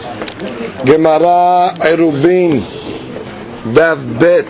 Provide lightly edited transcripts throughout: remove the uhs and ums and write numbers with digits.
Gemara Erubin Dav Bet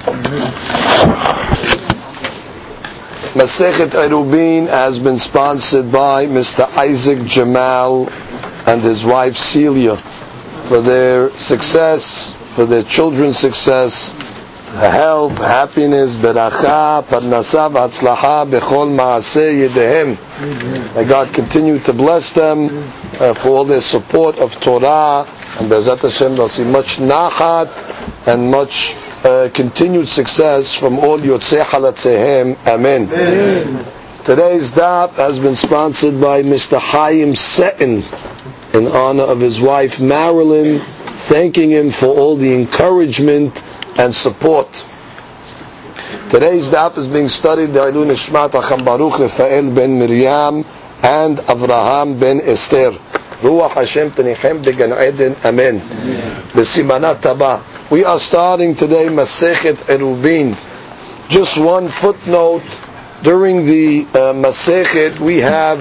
Masechet Erubin has been sponsored by Mr. Isaac Jamal and his wife Celia for their success, for their children's success, health, happiness, beracha, parnasa, v'atzlaha, bechol ma'aseh yedehem. May God continue to bless them for all their support of Torah, and Be'ezrat Hashem they'll see much nachat and much continued success from all Yotzei Halatzehem. Amen. Today's daf has been sponsored by Mr. Chaim Seton in honor of his wife Marilyn, thanking him for all the encouragement and support. Today's daf is being studied Da'ilun Nishmat Acham Baruch Rafael ben Miriam and Avraham ben Esther. Ruach Hashem Tenichem Began Eden. Amen. B'simanat Taba. We are starting today Masechet Erubin. Just one footnote. During the Masechet we have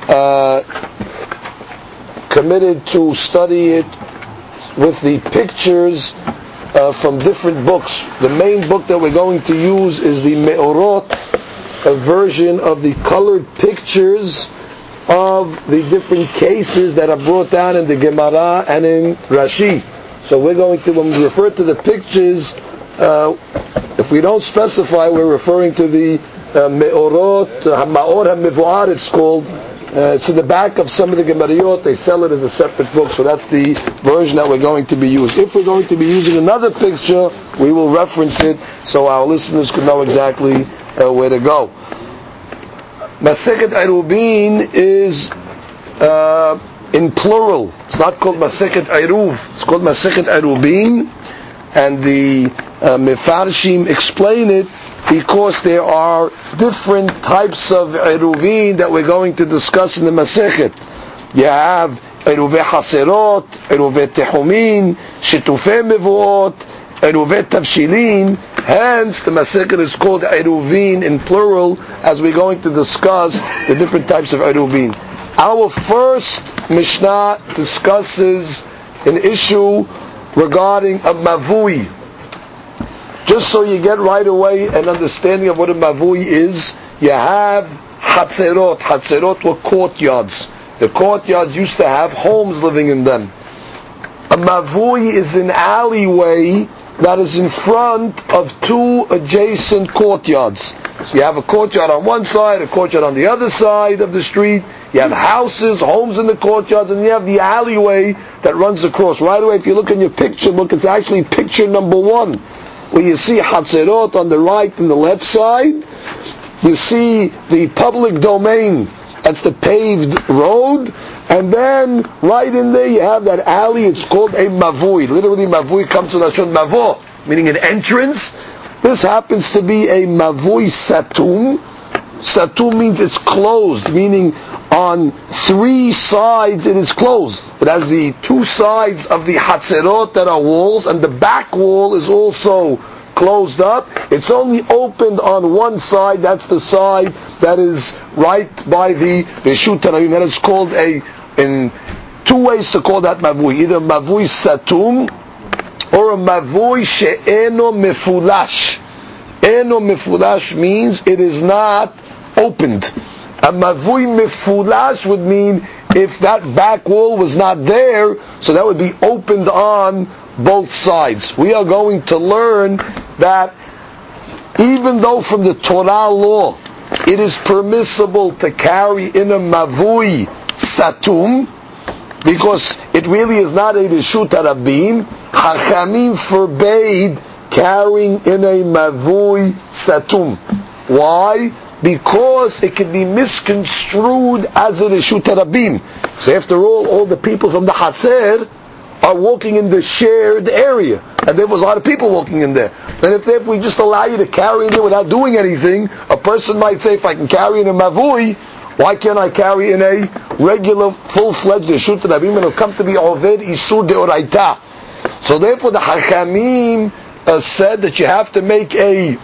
committed to study it with the pictures from different books. The main book that we're going to use is the Me'orot, a version of the colored pictures of the different cases that are brought down in the Gemara and in Rashi. So we're going to, when we refer to the pictures, if we don't specify, we're referring to the Me'orot, Ma'or HaMevu'ar it's called. It's in the back of some of the Gemariyot. They sell it as a separate book, so that's the version that we're going to be using. If we're going to be using another picture, we will reference it so our listeners can know exactly where to go. Masechet Erubin is in plural. It's not called Masechet Eruv. It's called Masechet Erubin, and the Mefarshim explain it because there are different types of Eruvin that we're going to discuss in the Masechet. You have Eruvei Haserot, Eruvei Tehumin, Shitufei Mevuot, Eruvei Tavshilin. Hence, the Masechet is called Eruvin in plural, as we're going to discuss the different types of Eruvin. Our first Mishnah discusses an issue regarding a Mavui. Just so you get right away an understanding of what a mavui is, you have hatzerot. Hatzerot were courtyards. The courtyards used to have homes living in them. A mavui is an alleyway that is in front of two adjacent courtyards. So you have a courtyard on one side, a courtyard on the other side of the street. You have houses, homes in the courtyards, and you have the alleyway that runs across. Right away, if you look in your picture book, it's actually picture number 1. Where you see Hatzerot on the right and the left side, you see the public domain, that's the paved road, and then right in there you have that alley, it's called a Mavui. Literally Mavui comes to Lashon Mavo, meaning an entrance. This happens to be a Mavui Satum. Satum means it's closed, meaning on 3 sides it is closed. It has the 2 sides of the Hatzerot that are walls, and the back wall is also closed up. It's only opened on one side, that's the side that is right by the Reshut Tanavim. That is called in 2 ways to call that Mavui. Either Mavui Satum or a Mavui She'eno Mefulash. Eno Mefulash means it is not opened. A Mavui Mefulash would mean if that back wall was not there, so that would be opened on both sides. We are going to learn that even though from the Torah law it is permissible to carry in a Mavui Satum, because it really is not a Reshut HaRabim, Hachamim forbade carrying in a Mavui Satum. Why? Because it can be misconstrued as a Reshut HaRabim. So after all the people from the Hatzer are walking in the shared area, and there was a lot of people walking in there. Then if we just allow you to carry in there without doing anything, a person might say, if I can carry in a Mavui, why can't I carry in a regular, full-fledged Reshut HaRabim, and it'll come to be Oved Isur Deoraita. So therefore the Hachamim said that you have to make a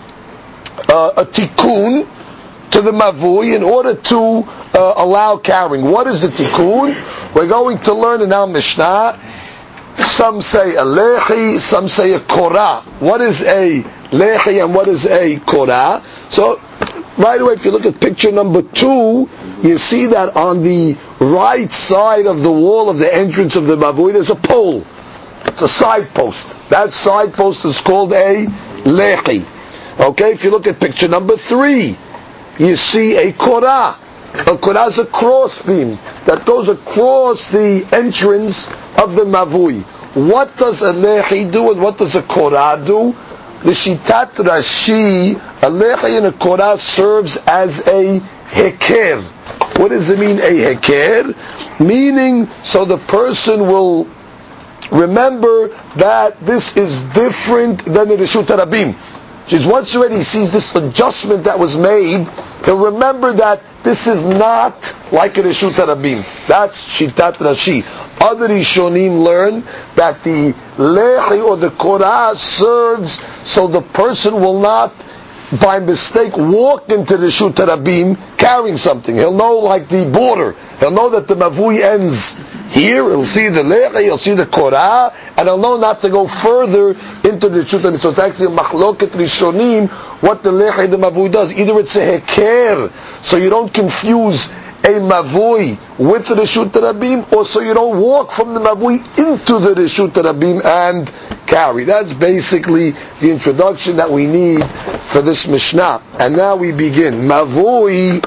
tikkun to the Mavui in order to allow carrying. What is the tikkun? We're going to learn in our Mishnah Some say a lechi, some say a korah. What is a lechi and what is a korah? So, right away, if you look at picture number 2, you see that on the right side of the wall of the entrance of the mavui, there's a pole. It's a side post. That side post is called a lechi. Okay, if you look at picture number 3, you see a korah. A korah is a cross beam that goes across the entrance of the mavui. What does a lechi do and what does a korah do? The shitat Rashi, a lechi and a korah serves as a heker. What does it mean, a heker? Meaning, so the person will remember that this is different than the Reshut Rabim. Once already he sees this adjustment that was made, he'll remember that this is not like a Reshut Rabim. That's Shitat Rashi. Other Rishonim learn that the lechi or the korah serves so the person will not, by mistake, walk into the Reshut Rabim carrying something. He'll know like the border. He'll know that the mavui ends here. He'll see the lechi, he'll see the korah, and he'll know not to go further into the Reshut Rabim. So it's actually a machloket Rishonim what the lechi, the mavui does. Either it's a heker, so you don't confuse a mavui with the Reshut Rabim, or so you don't walk from the mavui into the Reshut Rabim and carry. That's basically the introduction that we need for this Mishnah. And now we begin. Mavui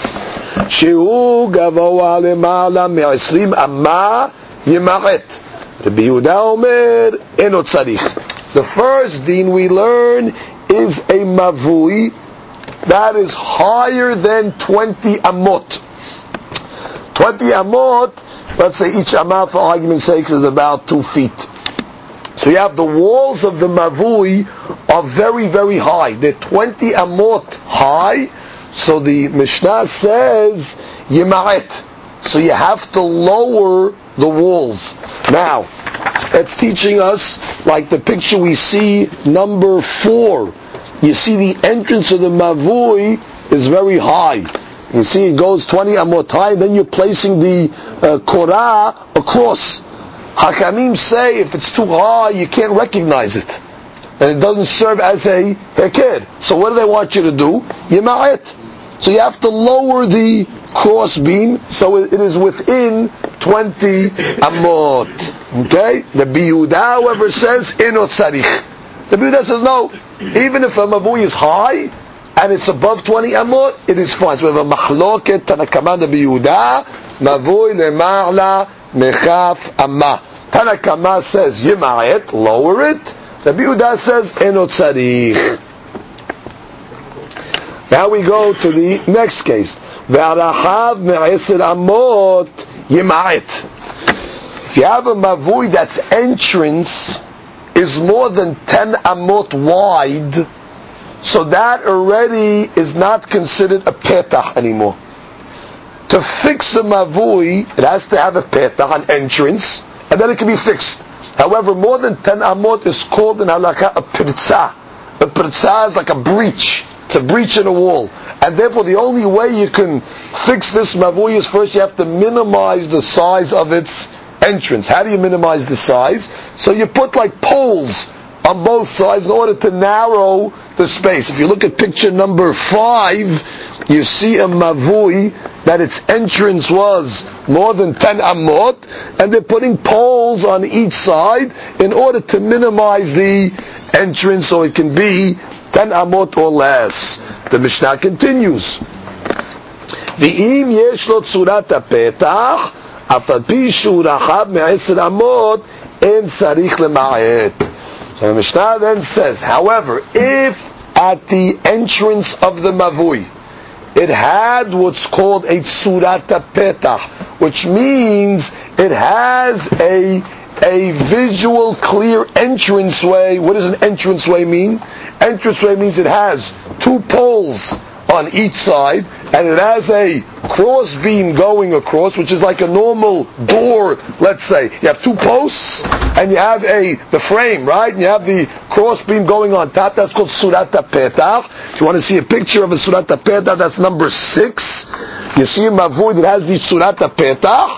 shehu gavoa lemala me'20 amma yimachet. Rabbi Yehuda omer eno tzarich. The first din we learn is a mavui that is higher than 20 amot. 20 amot, let's say each amah for argument's sake is about 2 feet. So you have the walls of the mavui are very, very high. They're 20 amot high. So the Mishnah says, Yima'et. So you have to lower the walls. Now, it's teaching us, like the picture we see, number 4. You see the entrance of the mavui is very high. You see it goes 20 amot high, then you're placing the korah across. Hakamim say if it's too high, you can't recognize it. And it doesn't serve as a heker. So what do they want you to do? Yima'et. So you have to lower the cross beam so it is within 20 amot. Okay? The Yehuda, however, says, Eno tzarich. The Yehuda says, no. Even if a mavui is high, and it's above 20 amot, it is fine. So we have a machloket, Tanakama, the Yehuda, mavui lema'la mechaf amma. Tanakama says, Yima'et, lower it. The Yehuda says, Eno tzarich. Now we go to the next case. Ve'arachav me'eser amot Yima'et. If you have a mavui that's entrance is more than 10 amot wide, so that already is not considered a petach anymore. To fix a mavui, it has to have a petach, an entrance, and then it can be fixed. However, more than 10 amot is called in halakha a pirza. A pirza is like a breach. It's a breach in a wall. And therefore the only way you can fix this mavui is first you have to minimize the size of its entrance. How do you minimize the size? So you put like poles on both sides in order to narrow the space. If you look at picture number 5, you see a mavui that its entrance was more than 10 amot, and they're putting poles on each side in order to minimize the entrance so it can be 10 amot or less. The Mishnah continues. V'im yesh lo tzurat hapetach, af al pi shu rachab me'10 amot, en tzarich lema'et. So the Mishnah then says, however, if at the entrance of the mavui, it had what's called a tzurat hapetach, which means it has a visual clear entranceway. What does an entranceway mean? Entranceway means it has 2 poles on each side, and it has a cross beam going across, which is like a normal door, let's say. You have 2 posts, and you have the frame, right? And you have the cross beam going on top. That's called tzurat hapetach. If you want to see a picture of a tzurat hapetach, that's number 6. You see a mavui that has the tzurat hapetach.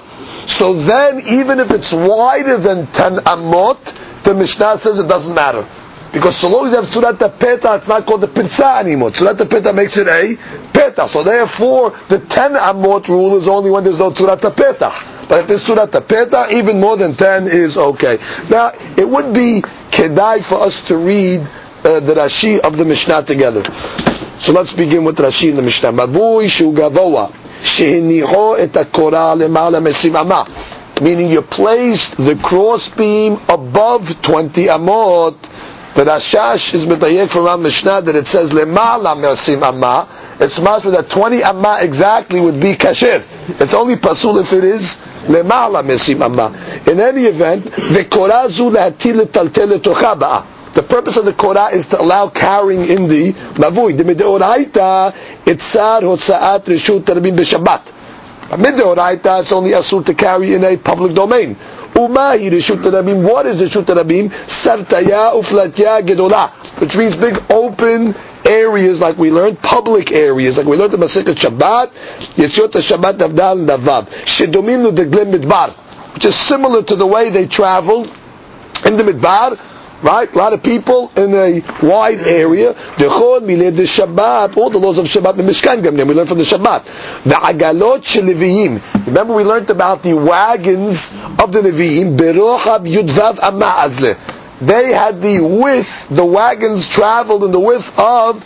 So then, even if it's wider than 10 amot, the Mishnah says it doesn't matter. Because so long as you have Surat Petah, it's not called the Pirza anymore. Surat Petah makes it a Petah. So therefore, the 10 amot rule is only when there's no Surat Petah. But if there's Surat Petah, even more than 10 is okay. Now, it would be kedai for us to read the Rashi of the Mishnah together. So let's begin with Rashi in the Mishnah. Mavui shu gavoa shehiniho et hakora lemala mesim amah. Meaning you placed the cross beam above 20 amot. The Rashash is medayek from our Mishnah that it says lemala mesim amah. It's mashma that 20 amah exactly would be kasher. It's only pasul if it is lemala mesim amah. In any event, the korah zu lahatil letaltel letocha ba'ah. The purpose of the korah is to allow carrying in the mavui. The mideoraita itzar hotzaat reshut rabim b'Shabbat. Mideoraita it's only asur to carry in a public domain. Umahi reshut rabim. What is reshut rabim? Sartaya uflatya gedola, which means big open areas, like we learned, public areas, like we learned in Masechet Shabbat, Yetziot Shabbat Avdal and Davav, Shedominu deglem midbar, which is similar to the way they travel in the midbar. Right? A lot of people in a wide area. Dechol miled the Shabbat. All the laws of Shabbat in Mishkan Gamnem. We learned from the Shabbat. The Agalot Sheleviim. Remember we learned about the wagons of the Leviim. Berochab Yudvav Amma Azle. They had the width, the wagons traveled in the width of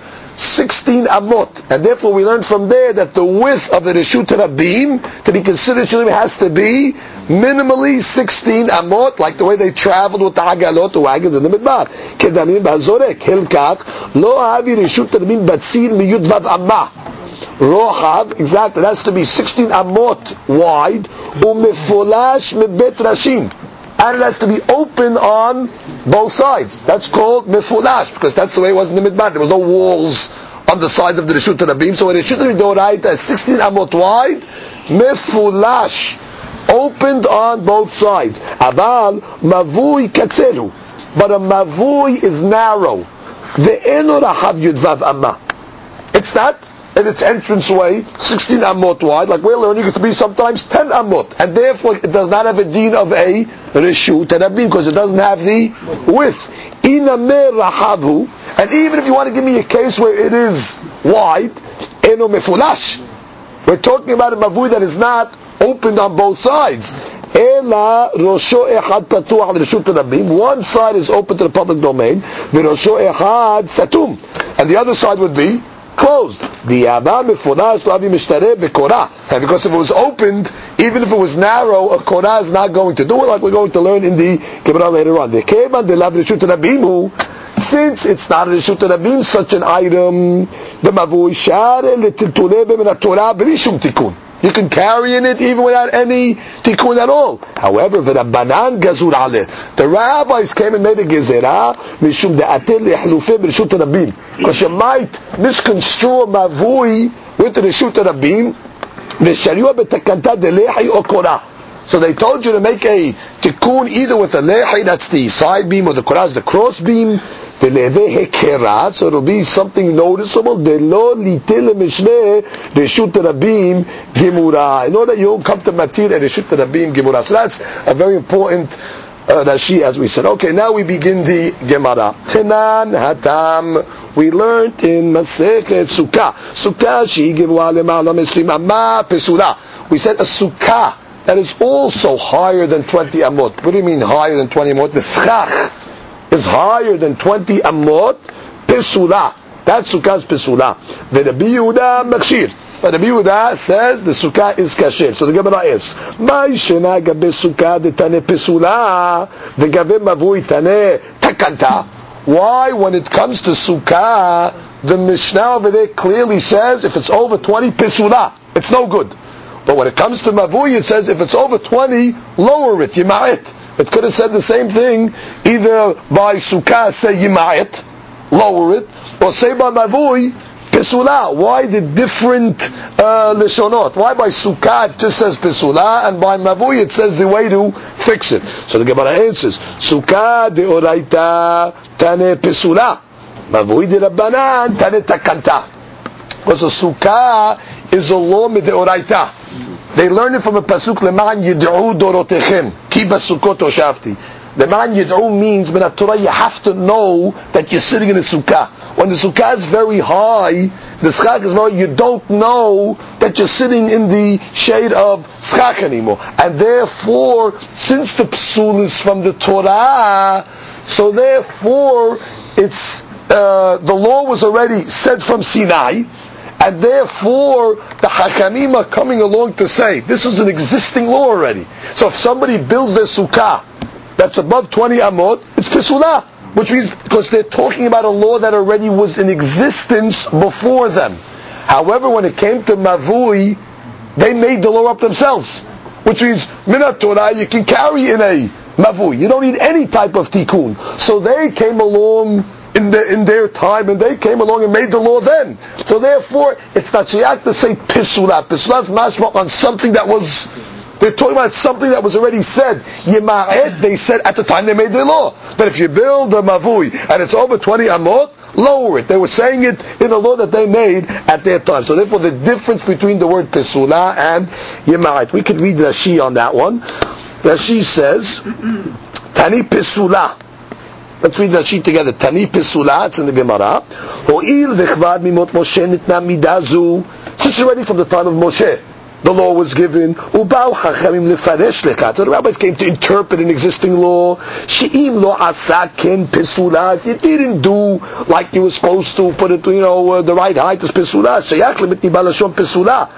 16 amot. And therefore we learned from there that the width of the Reshut Rabim to be considered Shalim has to be minimally 16 amot, like the way they traveled with the Agalot, the wagons in the Midbar. Kedamin ba'zorek, hilkach, lo havi Reshut Rabim batzir miyud vav amma. Rochav, exactly, it has to be 16 amot wide, umefolash mebet rashim. And it has to be open on both sides. That's called mefulash, because that's the way it was in the Midbar. There was no walls on the sides of the Reshut Rabim. So when Reshut Rabim Doraita is 16 amot wide, mefulash, opened on both sides. Aval mavui katzelu, but a mavui is narrow. Ve'eno rahav yudvav amma. It's not in its entranceway 16 amot wide, like we're learning it to be sometimes 10 amot, and therefore it does not have a deen of a reshut rabim because it doesn't have the width. Inameh rahavhu, and even if you want to give me a case where it is wide, eno mefulash. We're talking about a mavui that is not opened on both sides. Ela rosho echad patuach reshut rabim. One side is open to the public domain. V'rosho echad satum, and the other side would be closed. And because if it was opened, even if it was narrow, a korah is not going to do it, like we're going to learn in the Gemara later on. Since it's not a reshut rabim, such an item, the mavui share letiltulebe min haTorah b'li shum tikun. You can carry in it even without any tikkun at all. However, the Rabbanan gazur aleh. The rabbis came and made a gezerah mishum de'atel le'hlufeh b'reshut rabim, because you might misconstrue a mavui with the reshut rabim v'shariua b'takanta delehi or korah. So they told you to make a tikkun either with a lehi, that's the side beam, or the korah is the cross beam. So it'll be something noticeable. I know that you don't come to matir and reshut rabim gemura. So that's a very important Rashi, as we said. Okay, now we begin the Gemara. Tenan hatam. We learned in Masechet Sukkah. Sukkah she givua lema'ala mesrim amma pesula. We said a sukkah that is also higher than 20 amot. What do you mean higher than 20 amot? The schach is higher than 20 amot, pesula. That sukkah is pesula. The Rabbi Yehuda makshir. But Rabbi Yehuda says the sukkah is kasher. So the Gemara is, "Mai shena gabe sukkah de tane pesula, the gabe mavui tane takanta." Why, when it comes to sukkah, the Mishnah over there clearly says if it's over 20 pesula, it's no good. But when it comes to mavui, it says if it's over 20, lower it, yima'it. It could have said the same thing, either by sukkah say yima'it, lower it, or say by mavui, pesula. Why the different leshonot? Why by sukkah it just says pesula, and by mavui it says the way to fix it? So the Gemara answers, sukkah de oraita tane pesula, mavui de rabbanan tane takanta. Because a sukkah is a law de oraita. They learned it from a pasuk, Leman yid'u dorotechem, ki basukot oshavti. Leman yid'u means, in the Torah, you have to know that you're sitting in a sukkah. When the sukkah is very high, the schach is very, you don't know that you're sitting in the shade of schach anymore. And therefore, since the psul is from the Torah, so therefore, it's, the law was already said from Sinai, and therefore, the Hakamim are coming along to say, this is an existing law already. So if somebody builds their sukkah that's above 20 amot, it's Pesulah. Which means, because they're talking about a law that already was in existence before them. However, when it came to Mavui, they made the law up themselves. Which means, Minat Torah, you can carry in a Mavui. You don't need any type of tikkun. So they came along in their time, and they came along and made the law then. So therefore, it's not shayak to say Pisulah. Pisulah is mashma on something that was... They're talking about something that was already said. Yema'ed, they said at the time they made their law. That if you build a mavui and it's over 20 amot, lower it. They were saying it in a law that they made at their time. So therefore the difference between the word Pesulah and Yema'ed. We could read Rashi on that one. Rashi says, Tani Pesulah. Let's read Rashi together. Tani Pesulah, it's in the Gemara. Ho'il v'chvad mimot Moshe nitna midazu. Since already from the time of Moshe, the law was given. Ubau hachamim lefaresh lecha. So the rabbis came to interpret an existing law. She'im lo asaken pesula. If you didn't do like you were supposed to, put it, the right height is pesula. Sheyach lemitni balashon pesula.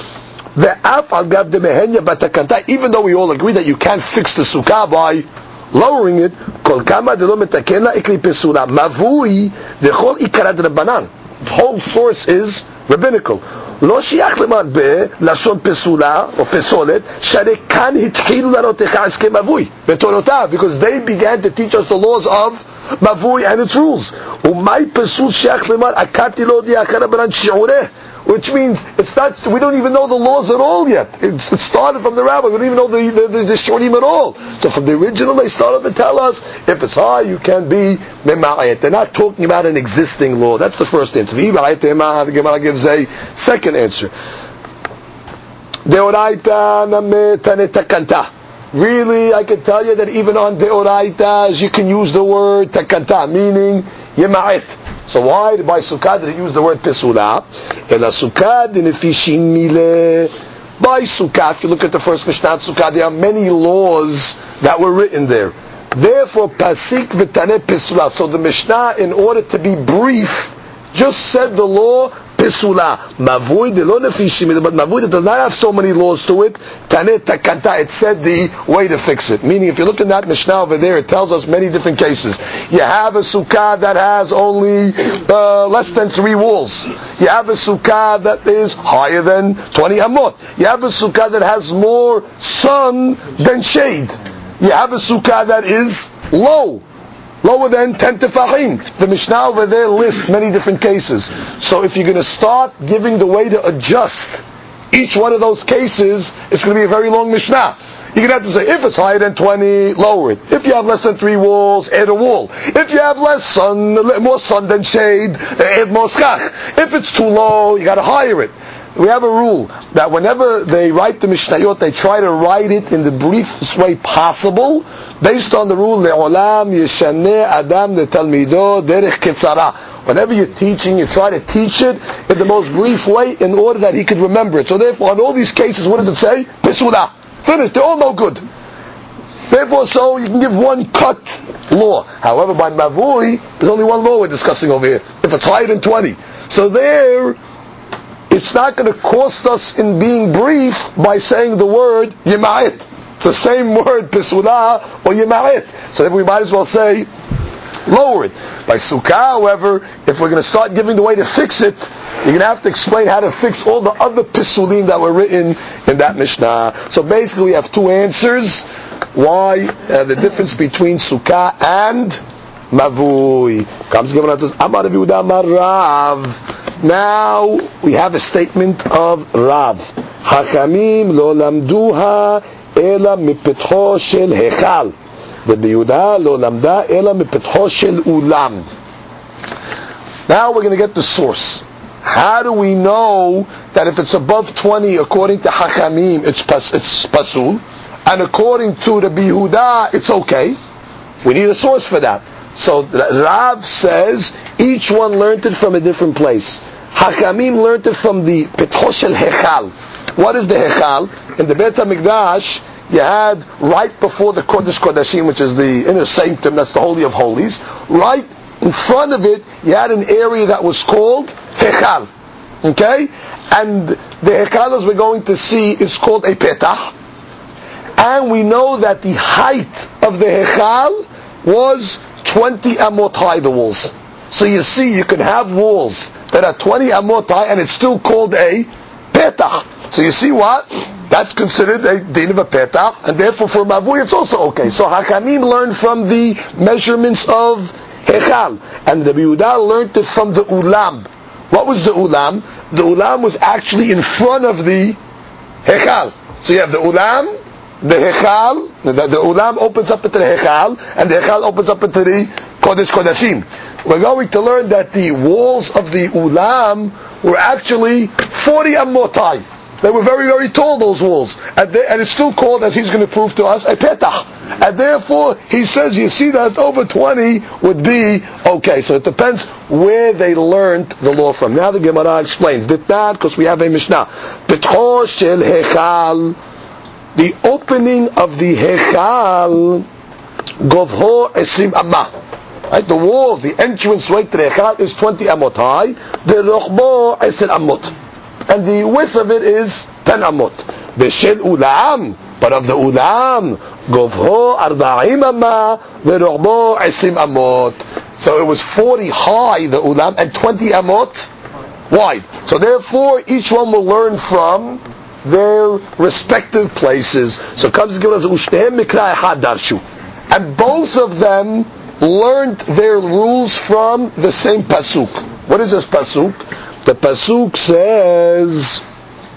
Ve'af al gav demehenya batakanta. Even though we all agree that you can't fix the sukkah by lowering it, kol kama de lo metaken la ikri pesula. Mavui dechol ikarat rabbanan. The whole source is rabbinical. לא שייך למרבה לשון פסולה או פסולת שהרי כאן התחילו לראותך הסכם מבוי בתורותיו, because they began to teach us the laws of מבוי and its rules. ומאי פסול שייך למר עקדתי לו די אחר ברן שיעוره, which means it's not, we don't even know the laws at all yet. It started from the rabbi. We don't even know the shorim at all. So from the original, they started to tell us if it's high, you can be mema'ayet. They're not talking about an existing law. That's the first answer. The Gemara gives a second answer. Really, I can tell you that even on deoraitas, you can use the word takanta, meaning yema'et. So why by sukkah did it use the word pesula? Ela sukkah dinefishin mile. By sukkah, if you look at the first Mishnah sukkah, there are many laws that were written there. Therefore, pasik v'taneh pesula. So the Mishnah, in order to be brief, just said the law pesula. Mavui de lo nefishim mile, but mavui that does not have so many laws to it. Taneh takanta. It said the way to fix it. Meaning, if you look at that Mishnah over there, it tells us many different cases. You have a sukkah that has only less than 3 walls. You have a sukkah that is higher than 20 amot. You have a sukkah that has more sun than shade. You have a sukkah that is lower than 10 tefachim. The Mishnah over there lists many different cases. So if you're going to start giving the way to adjust each one of those cases, it's going to be a very long Mishnah. You're going to have to say, if it's higher than 20, lower it. If you have less than 3 walls, add a wall. If you have more sun than shade, add more schach. If it's too low, you got to higher it. We have a rule that whenever they write the Mishnayot, they try to write it in the briefest way possible, based on the rule, Le'olam yeshaneh adam le'talmido derech ketzara. Whenever you're teaching, you try to teach it in the most brief way in order that he could remember it. So therefore, in all these cases, what does it say? Pesulah. Finished. They're all no good. Therefore, so you can give one cut law. However, by Mavui, there's only one law we're discussing over here. If it's higher than 20. So there, it's not going to cost us in being brief by saying the word Yema'et. It's the same word, Pesulah or Yema'et. So we might as well say, lower it. By Sukkah, however, if we're going to start giving the way to fix it, you're going to have to explain how to fix all the other Pesulim that were written in that Mishnah. So basically we have 2 answers why the difference between Sukkah and Mavui. Comes the Gemara and says, Amar Rabbi Yehuda Amar Rav. Now we have a statement of Rav. Hakamim lo lamduha ela mipetcho shel hechal. Rabbi Yehuda lo lamda ela mipetcho shel ulam. Now we're going to get the source. how do we know that if it's above 20, according to Hachamim, it's pasul, and according to the Yehuda, it's okay? We need a source for that. So Rav says each one learned it from a different place. Hachamim learned it from the Petcho Shel Hechal. What is the Hechal? In the Beit HaMikdash, you had right before the Kodesh Kodashim, which is the inner sanctum, that's the Holy of Holies. Right in front of it, you had an area that was called Hechal. Okay? And the Hechal, as we're going to see, is called a Petach. And we know that the height of the Hechal was 20 amot high, the walls. So you see, you can have walls that are 20 amot high, and it's still called a Petach. So you see what? That's considered a din of a Petach, and therefore for Mavui it's also okay. So Hachamim learned from the measurements of Hechal, and the Yehuda learned it from the Ulam. What was the Ulam? The Ulam was actually in front of the Hechal. So you have the Ulam, the Hechal, the Ulam opens up into the Hechal, and the Hechal opens up into the Kodesh Kodashim. We're going to learn that the walls of the Ulam were actually 40 amot high. They were very, very tall, those walls. And it's still called, as he's going to prove to us, a Petach. And therefore, he says, you see that over 20 would be okay. So it depends where they learned the law from. Now the Gemara explains. Did not, because we have a Mishnah. Petcho Shel Hechal. The opening of the Hechal, Govho Esrim Amma. Right? The wall, the entrance way to the Hechal is 20 amot high. The Rochbo Esr Amot. And the width of it is 10 amot. The Shel Ulam, but of the Ulam, Govho 40 Amma, the Rochbo Esrim Amot. So it was 40 high, the Ulam, and 20 amot wide. So therefore, each one will learn from their respective places. So it comes to give us Ushnehem Mikra Echad Darshu. And both of them learned their rules from the same pasuk. What is this pasuk? The pasuk says,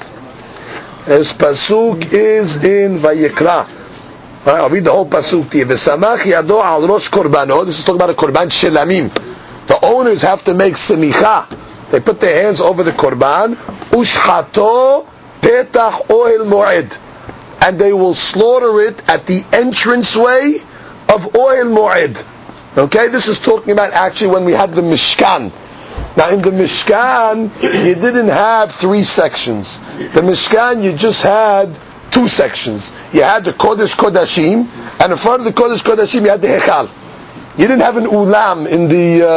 this pasuk is in Vayikra. I'll read the whole pasuk to you. V'samach yado al rosh korbanot. This is talking about a korban shelamim. The owners have to make semicha. They put their hands over the korban. Ushhato Petach Ohel Moed, and they will slaughter it at the entranceway of Ohel Moed. Okay, this is talking about actually when we had the Mishkan. Now in the Mishkan, you didn't have 3 sections. The Mishkan, you just had 2 sections. You had the Kodesh Kodashim, and in front of the Kodesh Kodashim, you had the Hechal. You didn't have an Ulam in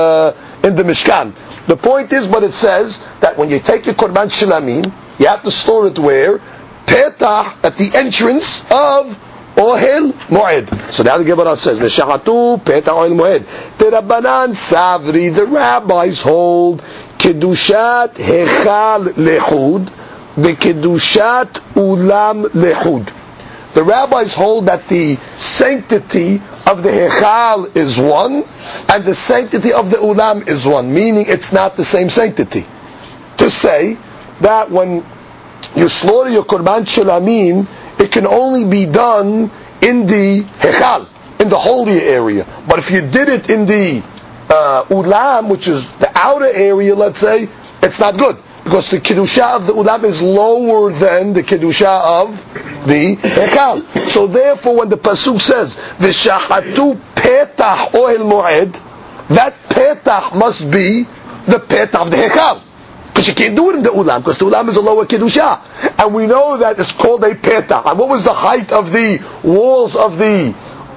the Mishkan. The point is, what it says, that when you take your Korban Shilamim, you have to store it where? Petach, at the entrance of Ohel Moed. So now the Gemara says, V'shachatu Petach Ohel Moed. Rabbanan Savri, the rabbis hold, Kedushat Hechal Lehud, V'Kedushat Ulam Lehud. The rabbis hold that the sanctity of the Hechal is one, and the sanctity of the Ulam is one, meaning it's not the same sanctity. To say that when you slaughter your Korban Shelamim, it can only be done in the Hechal, in the holy area. But if you did it in the Ulam, which is the outer area, let's say, it's not good. Because the Kedusha of the Ulam is lower than the Kedusha of the Hechal. So therefore, when the Pasuk says, V'shachatu Petach Ohel Moed, that Petach must be the Petach of the Hechal. Because you can't do it in the Ulam, because the Ulam is a lower Kedusha. And we know that it's called a Petach. And what was the height of the walls of the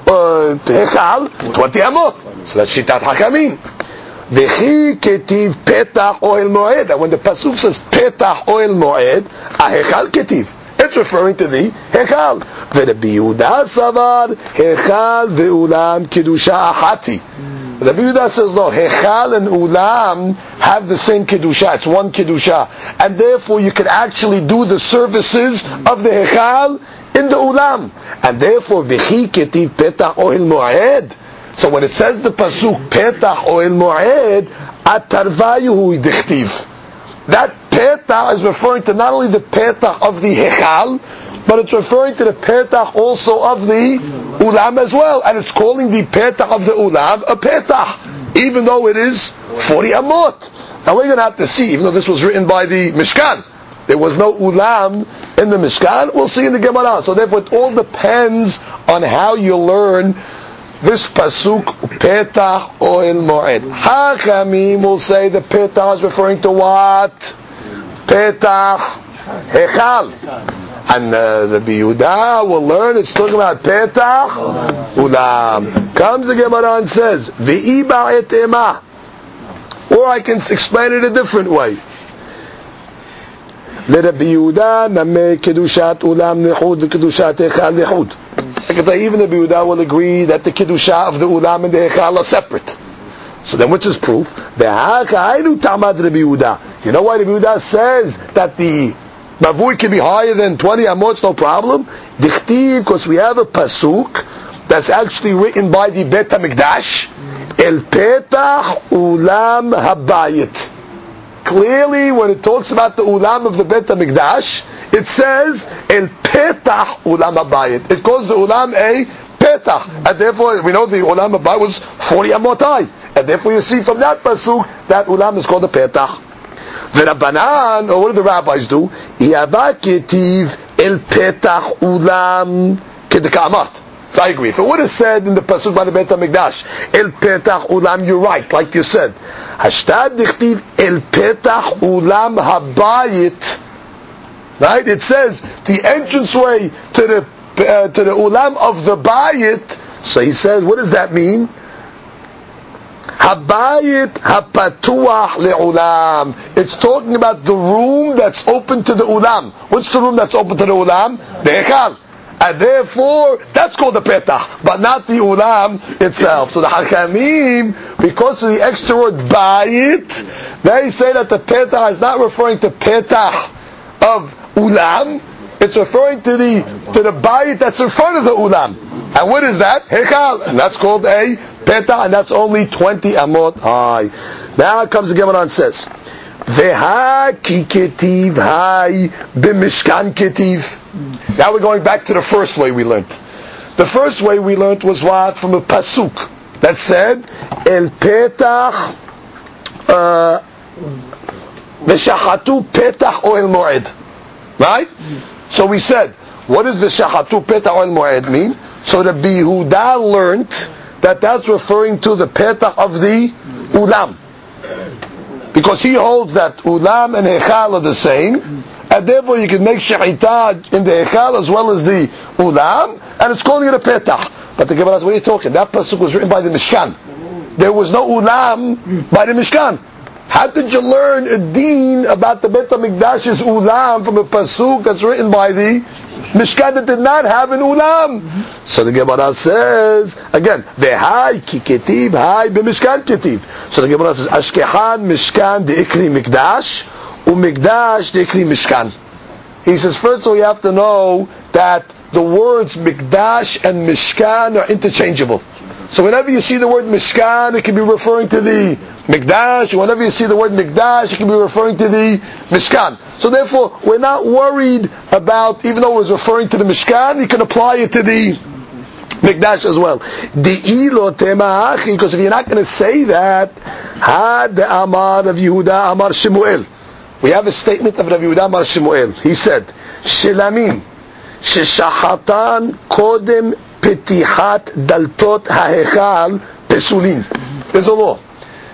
Hechal? 20 amot. So that's Shitat Hakamim. V'chi ketiv Petach Ohel Moed. And when the Pasuk says Petach Ohel Moed, a Hechal ketiv. It's referring to the Hechal. V'Rabbi Yehuda savar Hechal ve'Ulam Kedusha ahati. Rabbi Yehuda says, no, Hechal and Ulam have the same Kedusha. It's one Kedusha. And therefore you can actually do the services of the Hechal in the Ulam. And therefore, V'chi ketiv Petach Ohel Moed. So when it says the Pasuk, Petach Ohel Moed, Atarvayu dichtiv. That Petach is referring to not only the Petach of the Hechal, but it's referring to the Petach also of the Ulam as well. And it's calling the Petach of the Ulam a Petach, even though it is 40 amot. Now we're going to have to see, even though this was written by the Mishkan, there was no ulam in the Mishkan. We'll see in the Gemara. So therefore, it all depends on how you learn this pasuk, Petach Ohel Moed. Hachamim will say the Petach is referring to what? Petach Hechal. And Rabbi Yehuda will learn it's talking about Petach Ulam. Comes the Gemara and says, V'i ba'et ema. Or I can explain it a different way. LeRabbi Yehuda nameh kedushat ulam lechud v'kedushat hechal lechud. I can tell you, even Rabbi Yehuda will agree that the kedusha of the ulam and the hechal are separate. So then, which is proof? You know why Rabbi Yehuda says that the mavui can be higher than 20 amot, no problem? Dichtiv, because we have a pasuk that's actually written by the Bet HaMikdash, El Petach Ulam Habayit. Clearly, when it talks about the ulam of the Bet HaMikdash, it says El Petach Ulam Habayit. It calls the ulam a Petach, and therefore we know the ulam Habayit was 40 amot high, and therefore you see from that pasuk that ulam is called a Petach. The Rabbanan, or what do the rabbis do? Yava ketiv El Petach Ulam Kedeka'amat. So I agree. If it would have said in the pasuk by the Beit HaMikdash, El Petach Ulam, you're right, like you said. Hashtad dichtiv El Petach Ulam Habayit. Right? It says the entranceway to the Ulam of the Bayit. So he says, what does that mean? Habayit hapatuach le'ulam. It's talking about the room that's open to the Ulam. What's the room that's open to the Ulam? The Hechal. And therefore, that's called the Petach, but not the Ulam itself. So the Hakamim, because of the extra word Bayit, they say that the Petach is not referring to Petach of Ulam, it's referring to the Bayit that's in front of the Ulam. And what is that? Hechal. And that's called a Petach, and that's only 20 amot high. Now comes the Gemara and says, Veha ki ketiv hai b'mishkan ketiv. Now we're going back to the first way we learned. The first way we learned was what? From a pasuk that said, El Petach v'shachatu Petach Ohel Moed. Right? So we said, what does v'shachatu Petach Ohel Moed mean? So the Rabbi Yehuda learned that that's referring to the Petach of the Ulam. Because he holds that Ulam and Hechal are the same, and therefore you can make Shechitah in the Hechal as well as the Ulam, and it's calling it a Petach. But the Gemara says, what are you talking? That pasuk was written by the Mishkan. There was no Ulam by the Mishkan. How did you learn a deen about the Bet HaMikdash's Ulam from a pasuk that's written by the Mishkan that did not have an Ulam? So the Gemara says, again, Vehai ki ketiv, hai b'mishkan ketiv. So the Gemara says, Ashkehan Mishkan de'ikri Mikdash, u'Mikdash de'ikri Mishkan. He says, first of all, you have to know that the words Mikdash and Mishkan are interchangeable. So whenever you see the word Mishkan, it can be referring to the Mikdash. Whenever you see the word Mikdash, it can be referring to the Mishkan. So therefore, we're not worried about, even though it was referring to the Mishkan, you can apply it to the Mikdash as well. Because if you're not going to say that, Had Amar of Yehuda Amar Shemuel. We have a statement of Rabbi Yehuda Amar Shemuel. He said, Shelamim, Sheshachatan Kodem Petihat Daltot HaHechal Pesulin. There's a law.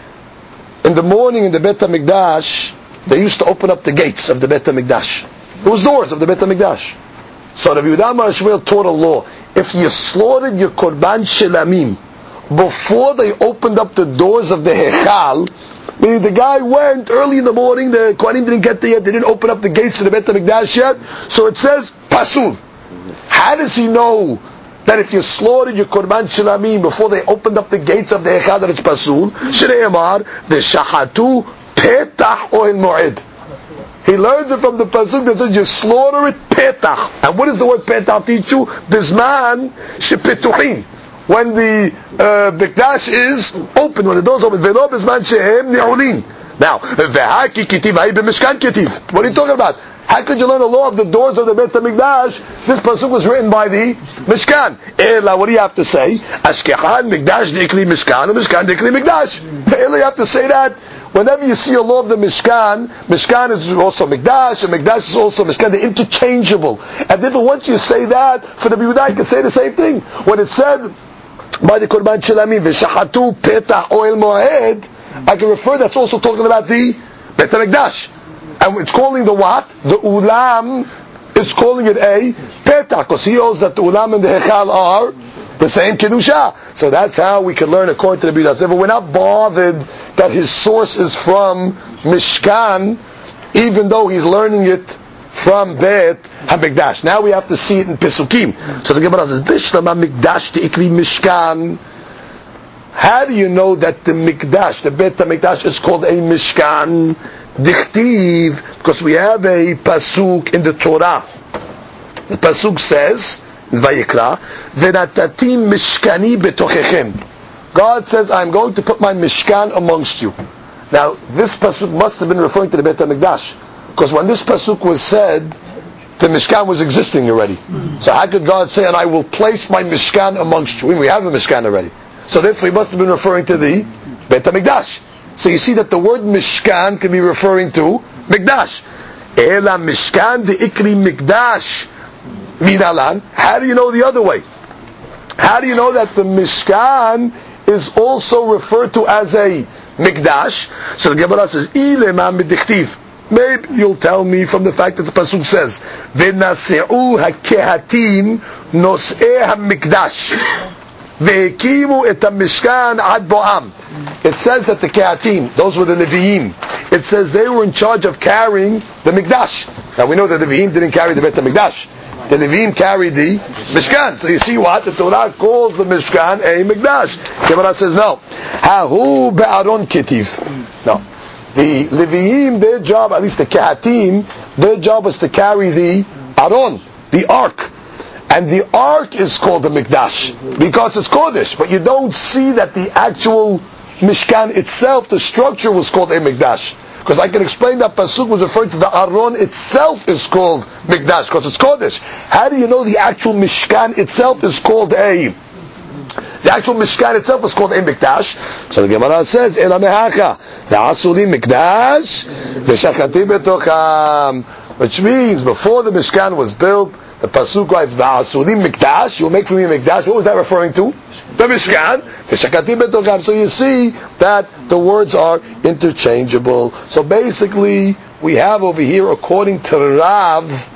In the morning in the Bet HaMikdash, they used to open up the gates of the Bet HaMikdash. There was doors of the Bet HaMikdash. So Rabbi Yehuda Amar Shemuel taught a law. If you slaughtered your Korban Shelamim before they opened up the doors of the Hechal, meaning the guy went early in the morning, the Kohanim didn't get there yet, they didn't open up the gates to the Bet HaMikdash yet, so it says Pasul. How does he know that if you slaughtered your Korban Shelamim before they opened up the gates of the Hechal that it's Pasul? Shnei Amar, the Shachatu Petach Ohel Moed. He learns it from the pasuk that says you slaughter it Petach. And what does the word Petach teach you? Bisman shepetuchim. When the Mikdash is open, when the doors open. Velo bisman shehem ne'ulin. Now, v'haki kitiv ha'i b'mishkan kitiv. What are you talking about? How could you learn the law of the doors of the Bet HaMikdash? This pasuk was written by the Mishkan. Ela, what do you have to say? Ashkehan Mikdash de'ikli Mishkan, and Mishkan de'ikli Mikdash. Ela, you have to say that whenever you see a law of the Mishkan, Mishkan is also Mikdash, and Mikdash is also Mishkan. They're interchangeable. And therefore, once you say that, for the Yehuda, you can say the same thing. When it said, by the Korban Shilamim, V'shahatu petach oel moed, I can refer, that's also talking about the Bet HaMikdash. And it's calling the what? The Ulam is calling it a petach, because he knows that the Ulam and the Hechal are the same Kedusha. So that's how we can learn according to the Yehuda. So we're not bothered that his source is from Mishkan, even though he's learning it from Bet HaMikdash. Now we have to see it in Pesukim. So the Gemara says, Bishlama Mikdash Te'ikri Mishkan. How do you know that the Mikdash, the Bet HaMikdash, is called a Mishkan? Dichtiv, because we have a Pasuk in the Torah. The Pasuk says, Vayikra, Venatatim Mishkani Betochechem. God says, I'm going to put my Mishkan amongst you. Now, this Pasuk must have been referring to the Bet HaMikdash, because when this Pasuk was said, the Mishkan was existing already. So how could God say, and I will place my Mishkan amongst you? We have a Mishkan already. So therefore he must have been referring to the Bet HaMikdash. So you see that the word Mishkan can be referring to Mikdash. Ela Mishkan de Ikri Mikdash Minalan. How do you know the other way? How do you know that the Mishkan is also referred to as a Mikdash? So the Gemara says, Ilema Midichtiv. Maybe you'll tell me from the fact that the Pasuk says, V'nase'u ha'kehatim nos'eh ha'mikdash. Ve'ekimu et ha'mishkan ad bo'am. It says that the Kehatim, those were the Leviim, it says they were in charge of carrying the Mikdash. Now we know that the Leviim didn't carry the Bet HaMikdash. The Leviim carried the Mishkan. So you see what? The Torah calls the Mishkan a Mikdash. Gemara says no. Hahu be'aron ketiv. No. The Leviim, their job, at least the Kehatim, their job was to carry the Aron, the Ark. And the Ark is called the Mikdash, because it's Kodesh. But you don't see that the actual Mishkan itself, the structure, was called a Mikdash. Because I can explain that Pasuk was referring to the Aron itself is called Mikdash, because it's Kodesh. How do you know the actual Mishkan itself is called a... The actual Mishkan itself is called a Mikdash. So the Gemara says, Ela mehacha, Ve'asuli Mikdash, Ve'shachati betocham. Which means, before the Mishkan was built, the Pasuk writes, Ve'asuli Mikdash, you'll make for me a Mikdash. What was that referring to? The Mishkan. Ve'shachati betocham. So you see that the words are interchangeable. So basically, we have over here, according to Rav,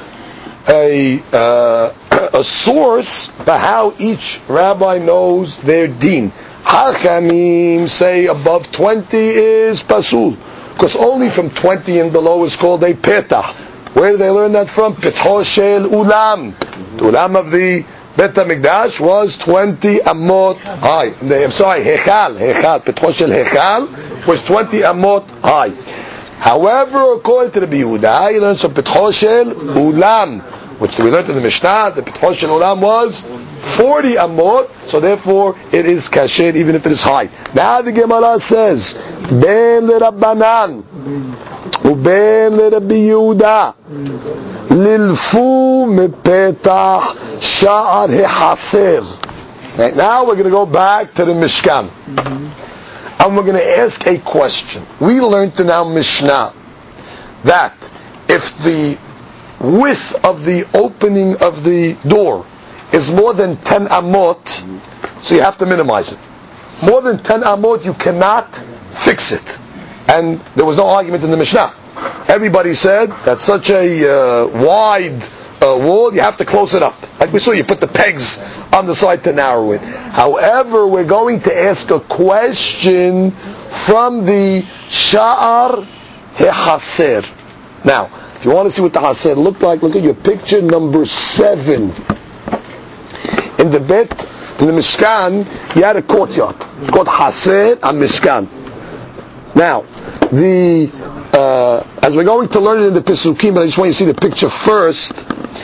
a source for how each rabbi knows their deen. Hachamim say above 20 is pasul, because only from 20 and below is called a petach. Where do they learn that from? Petho shel ulam. The ulam of the Bet HaMikdash was 20 amot high. I'm sorry, hechal. Petho shel hechal was 20 amot high. However, according to the Yehuda, he learns from Petho shel ulam, which we learned in the Mishnah. The Petho shel ulam was 40 amot, so therefore it is kasher even if it is high. Now the Gemara says, Ben leRabbanan uben leRabbi Yehuda lilfu mepetach sha'ar hechaser. Right, now we're going to go back to the Mishkan. And we're going to ask a question. We learned in our Mishnah that if the width of the opening of the door is more than 10 amot, so you have to minimize it. More than 10 amot, you cannot fix it. And there was no argument in the Mishnah. Everybody said that such a wide wall, you have to close it up. Like we saw, you put the pegs on the side to narrow it. However, we're going to ask a question from the Sha'ar Hechaser. Now, if you want to see what the Haser looked like, look at your picture number 7. In the Mishkan, you had a courtyard. It's called Haser and Mishkan. Now, as we're going to learn it in the Pesukim, but I just want you to see the picture first.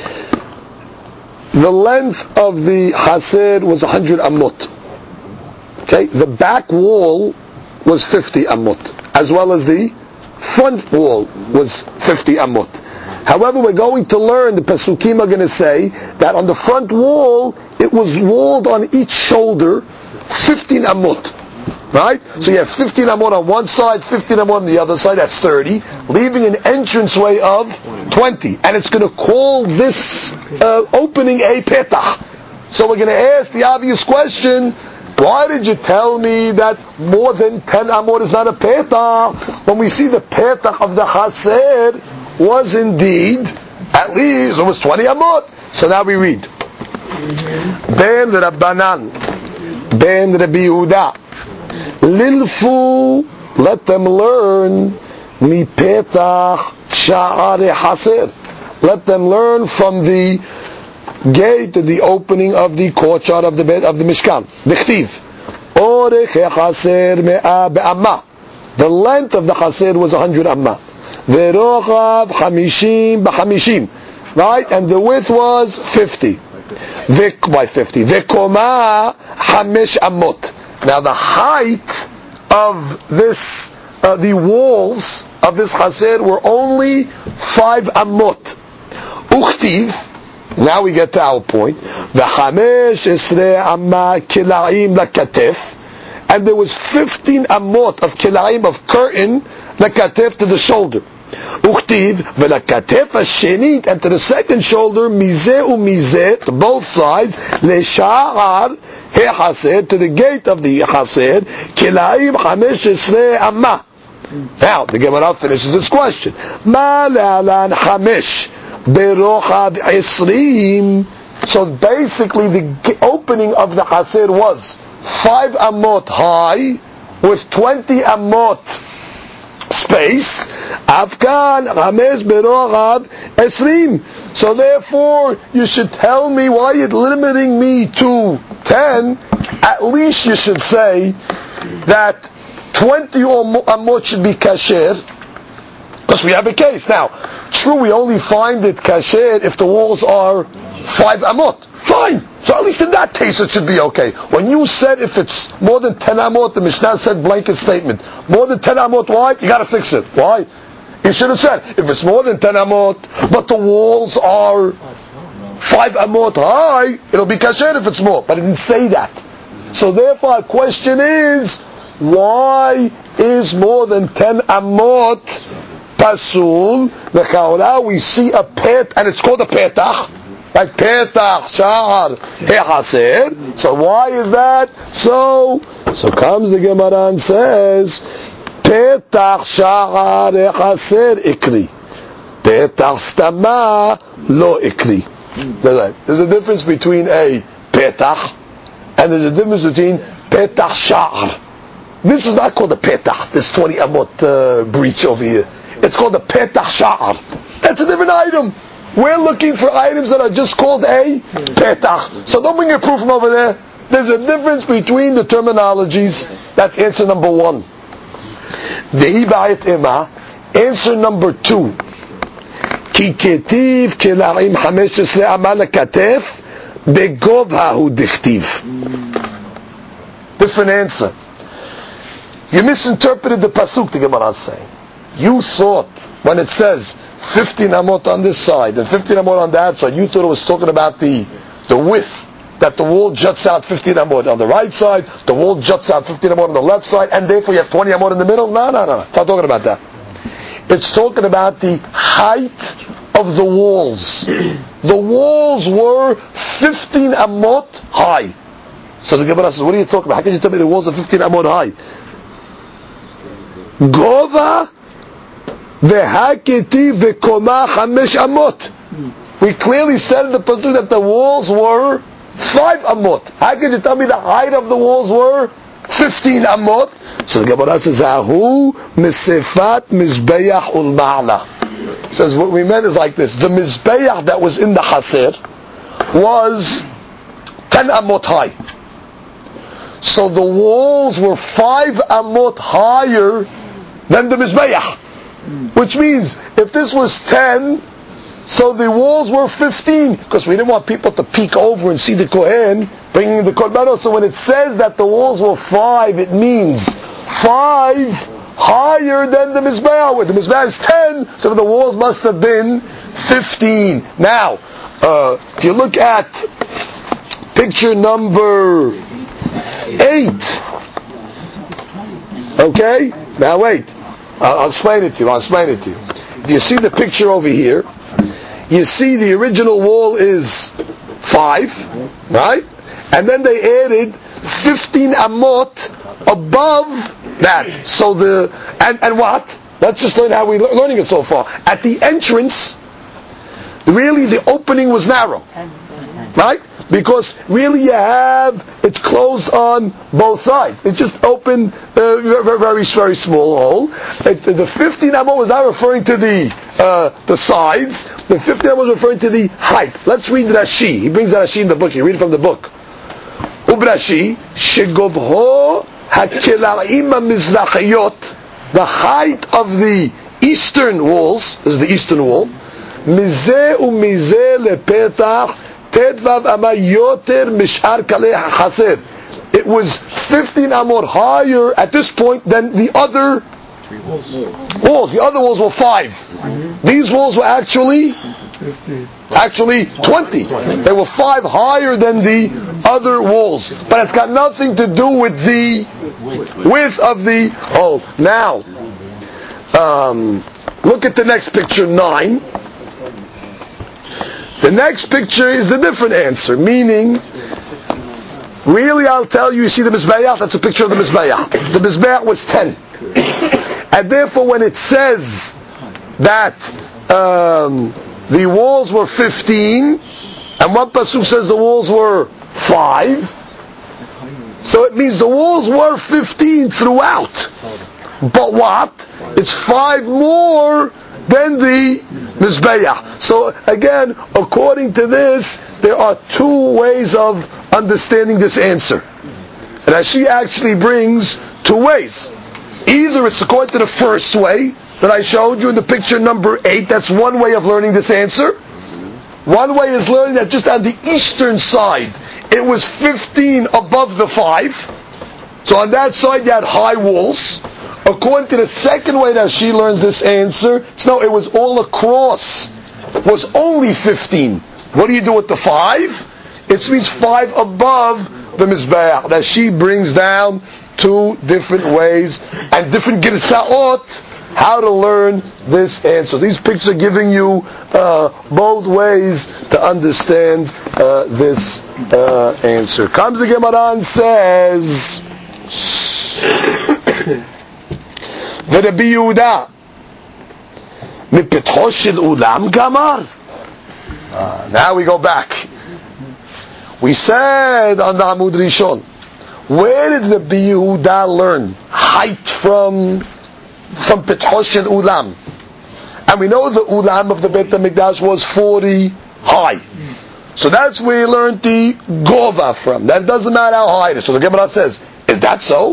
The length of the Haser was 100 amot. Okay, the back wall was 50 amot, as well as the front wall was 50 amot. However, we're going to learn, the Pesukim are going to say, that on the front wall, it was walled on each shoulder 15 amot. Right? So you have 15 amot on one side, 15 amot on the other side, that's 30, leaving an entranceway of 20. And it's going to call this opening a petach. So we're going to ask the obvious question, why did you tell me that more than 10 amot is not a petach, when we see the petach of the chaser was indeed, at least, it was 20 amot. So now we read. Ben Rabbanan, Ben Rabbi Yehuda, Lilfu, let them learn, Mi petach sha'are haser. Let them learn from the gate, the opening of the courtyard of the Mishkan. Dichtiv. Orech haser me'a be'amma. The length of the haser was 100 amma. Verochav 50 b'hamishim. Right? And the width was 50. By 50. Vekoma 5 amot. Now the height of this, the walls of this chaser were only 5 amot. Uchtiv, now we get to our point. V'chamesh amma kilaim lakatef, and there was 15 amot of kilaim of curtain lakatef to the shoulder. Uchtiv v'lakatef hashenit, and to the second shoulder mizeh u'mizeh, to both sides le'sha'ar he'chaser, to the gate of the chaser kilaim 15 amma. Now the Gemara finishes this question. Ma le'alan 5 berochav 20. So basically the opening of the chaser was 5 amot high with 20 amot space. Afkan 5 berochav 20. So therefore you should tell me, why you're limiting me to 10. At least you should say that 20 amot should be kasher, because we have a case. Now, true, we only find it kasher if the walls are 5 amot. Fine. So at least in that case it should be okay. When you said if it's more than 10 amot, the Mishnah said blanket statement. More than 10 amot wide, you got to fix it. Why? You should have said, if it's more than 10 amot, but the walls are 5 amot high, it'll be kasher if it's more. But it didn't say that. So therefore our question is, why is more than 10 amot pasul? V'chaola, we see a pet, and it's called a petach, like petach sha'ar he'chaser. So why is that? So comes the Gemara and says, petach sha'ar he'chaser ikri, petach stama lo ikri. There's a difference between a petach and there's a difference between petach sha'ar. This is not called a petach, this 20 amot breach over here. It's called a petach sha'ar. That's a different item. We're looking for items that are just called a petach. So don't bring your proof from over there. There's a difference between the terminologies. That's answer number 1. Vehi ba'et ema. Answer number 2. Ki ketiv kela'im 15 amal katef begovhahu dichtiv. Different answer. You misinterpreted the pasuk, the Gemara is saying. You thought, when it says 15 amot on this side and 15 amot on that side, you thought it was talking about the width, that the wall juts out 15 amot on the right side, the wall juts out 15 amot on the left side, and therefore you have 20 amot in the middle? No. It's not talking about that. It's talking about the height of the walls. The walls were 15 amot high. So the Gemara says, what are you talking about? How can you tell me the walls are 15 amot high? Gova v'haketi v'koma 5 amot. We clearly said in the pasuk that the walls were 5 amot. How can you tell me the height of the walls were 15 amot? So the Gemara says, Ahu misefat mizbeach ul-ma'ala. Says what we meant is like this: the mizbeach that was in the chaser was 10 amot high. So the walls were 5 amot higher than the mizbeach. Which means, if this was 10, so the walls were 15, because we didn't want people to peek over and see the Kohen bringing the korbanot. So when it says that the walls were 5, it means 5 higher than the mizbeach. Where the mizbeach is 10, so the walls must have been 15. Now, if you look at picture number 8, Okay? Now wait. I'll explain it to you. Do you see the picture over here? You see the original wall is 5, right? And then they added 15 amot above that. So and what? Let's just learn how we're learning it so far. At the entrance, really the opening was narrow, right? Because really it's closed on both sides. It's just open, very small hole. The 15 amot was not referring to the sides. The 15 amot was referring to the height. Let's read Rashi. He brings Rashi in the book. You read from the book. Ubrashi shegobho hakela'im mizrachiyot, the height of the eastern walls. This is the eastern wall. Mizeh u'mizeh lepetach. It was 15 amot higher at this point than the other walls. The other walls were 5. These walls were actually 20. They were 5 higher than the other walls. But it's got nothing to do with the width of the hole. Now, look at the next picture, 9. The next picture is the different answer, meaning, really I'll tell you, see the Mizbeach? That's a picture of the Mizbeach. The Mizbeach was 10. And therefore when it says that the walls were 15, and one pasuk says the walls were 5, so it means the walls were 15 throughout. But what? It's 5 more than the Mizbeach. So again, according to this, there are 2 ways of understanding this answer. Rashi actually brings 2 ways. Either it's according to the first way that I showed you in the picture number 8. That's one way of learning this answer. One way is learning that just on the eastern side, it was 15 above the 5. So on that side you had high walls. According to the second way that she learns this answer, no, it was all across. It was only 15. What do you do with the 5? It means 5 above the Mizbeach. That she brings down 2 different ways and different girsaot how to learn this answer. These pictures are giving you both ways to understand this answer. Comes the Gemara and says, ורבי יהודה מפתחו של אולם גמר. Now we go back. We said on the Amud Rishon, where did Rabbi Yehuda learn height from Pethho shel Ulam? And we know the Ulam of the Beit HaMikdash was 40 high. So that's where he learned the Gova from. That doesn't matter how high it is. So the Gemara says, is that so?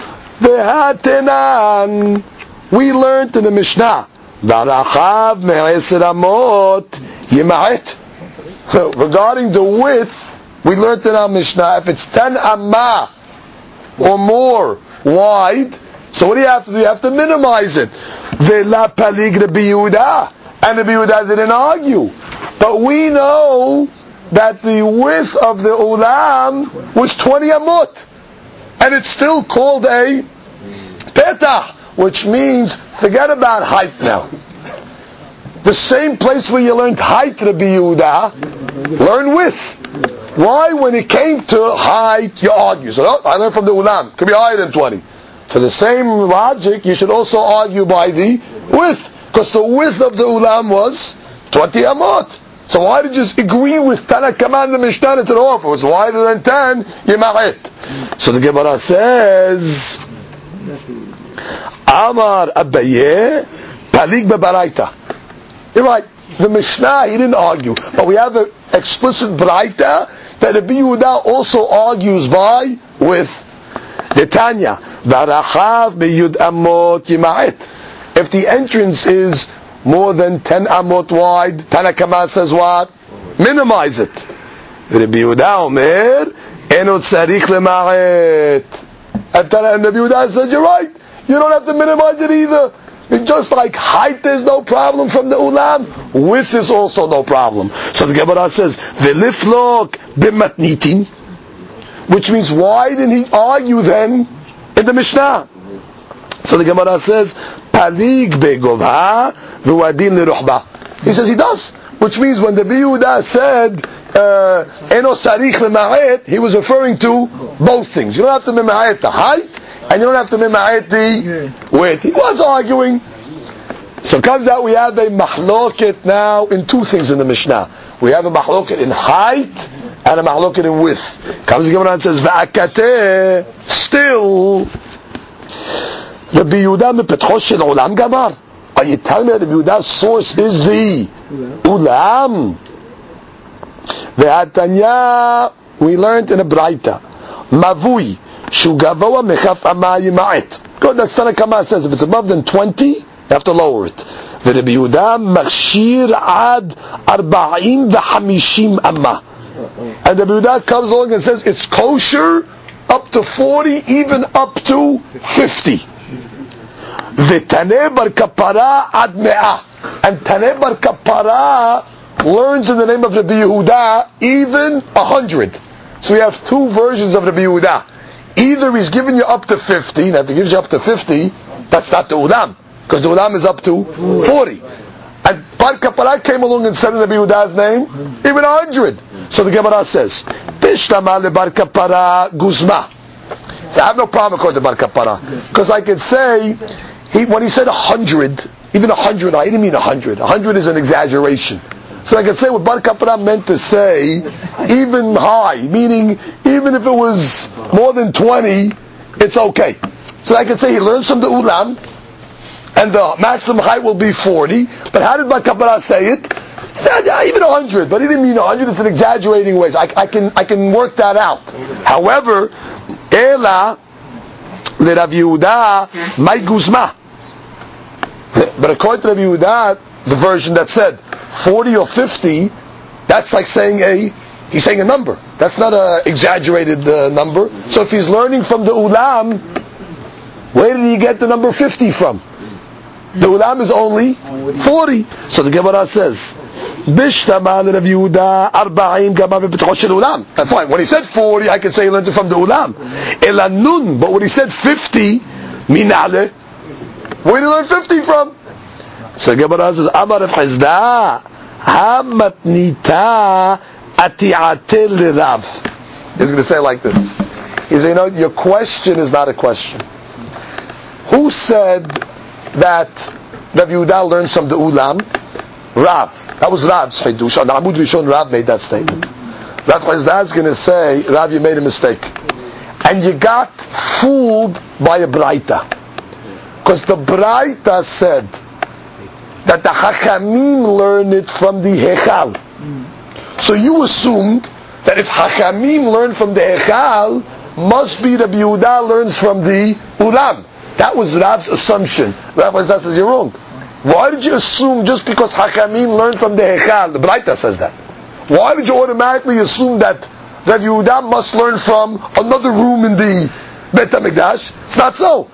V'hatenan, we learned in the Mishnah, Darachav me'eser amot yima'et. Regarding the width, we learned in our Mishnah, if it's 10 amma or more wide, so what do you have to do? You have to minimize it. Ve'la palig Rabbi Yehuda, and Rabbi Yehuda didn't argue. But we know that the width of the ulam was 20 amot. And it's still called a petach, which means forget about height now. The same place where you learned height, Rabbi Yehuda, learn width. Why, when it came to height, you argue? So I learned from the ulam, could be higher than 20. For the same logic, you should also argue by the width, because the width of the ulam was 20 amot. So why did you just agree with Tana Kama and the Mishnah and said, oh, if it was wider than 10, Yima'et. So the Gemara says, Amar Abaye, Palig Bebaraita. You're right. The Mishnah, he didn't argue. But we have an explicit Baraita that Rabbi Yehuda also argues by with the Tanya. Darachav beyud amot Yima'et. If the entrance is more than 10 amot wide, Tana Kama says what? Minimize it. Rabbi Yehuda Omer, eno tzarich lema'et. And Rabbi Yehuda says, you're right. You don't have to minimize it either. Just like height is no problem from the ulam, width is also no problem. So the Gemara says, Veliflok b'matnitin, which means why didn't he argue then in the Mishnah? So the Gemara says, Palig begovha v'uadin liruhba. He says he does, which means when the Yehuda said eno sarich lema'et, he was referring to both things. You don't have to mema'et the height, and you don't have to mema'et the width. He was arguing. So it comes out we have a mahloket now in two things in the Mishnah. We have a mahloket in height and a mahloket in width. Comes the Gemara and says, va'akateh, still, Rabbi Yehuda mepetcho shel olam gamar. Are you telling me that Rabbi Yehuda's source is the ulam? Ve'atanya, we learned in a braita, mavui, shu gavoa mechaf amayim ma'et. Good, that's Tanna Kama says, if it's above than 20, you have to lower it. Rabbi Yehuda machshir ad 40 ו-50 amma. And Rabbi Yehuda comes along and says it's kosher up to 40, even up to 50. V'taneh bar kapara ad 100. And Taneh bar kapara learns in the name of Rabbi Yehuda even 100. So we have two versions of Rabbi Yehuda. Either he's giving you up to 50, now if he gives you up to 50, that's not the ulam, because the ulam is up to 40. And Bar Kapara came along and said in Rabbi Yehuda's name, even 100. So the Gemara says, Bishlama le Bar Kapara guzma. So I have no problem according to Bar Kapara, because I could say, when he said 100, even 100, I didn't mean 100. 100 is an exaggeration. So I could say what Bar Kapara meant to say, even high, meaning even if it was more than 20, it's okay. So I could say he learns from the ulam, and the maximum height will be 40. But how did Bar Kapara say it? He said, yeah, even 100, but he didn't mean 100. It's an exaggerating way. So I can work that out. However, Ela le Rav Yehuda my guzma. But according to Rav Yehuda, the version that said 40 or 50, that's like saying he's saying a number. That's not an exaggerated number. So if he's learning from the ulam, where did he get the number 50 from? The ulam is only 40. So the Gemara says, Bishtama Rav Yehuda 40 gama bepetcho shel ulam. That's fine. When he said 40, I can say he learned it from the ulam. Elanun, but when he said 50, minale, where did he learn 50 from? So the Gemara says, Amar Rav Chizda, hamatnita ati'atel lirav. He's going to say it like this. He's saying, your question is not a question. Who said that Rav Yehuda learns from the ulam? Rav. That was Rav's chidush. On Amud Rishon, Rav made that statement. Rav Chizda is going to say, Rav, you made a mistake. And you got fooled by a braita. Because the braita said that the Hachamim learn it from the Hechal. So you assumed that if Hachamim learn from the Hechal, must be Rabbi Yehuda learns from the Ulam. That was Rav's assumption. Rav Chizda says, you're wrong. Why did you assume just because Hachamim learned from the Hechal? The Braita says that. Why did you automatically assume that Rabbi Yehuda must learn from another room in the Beit HaMikdash? It's not so.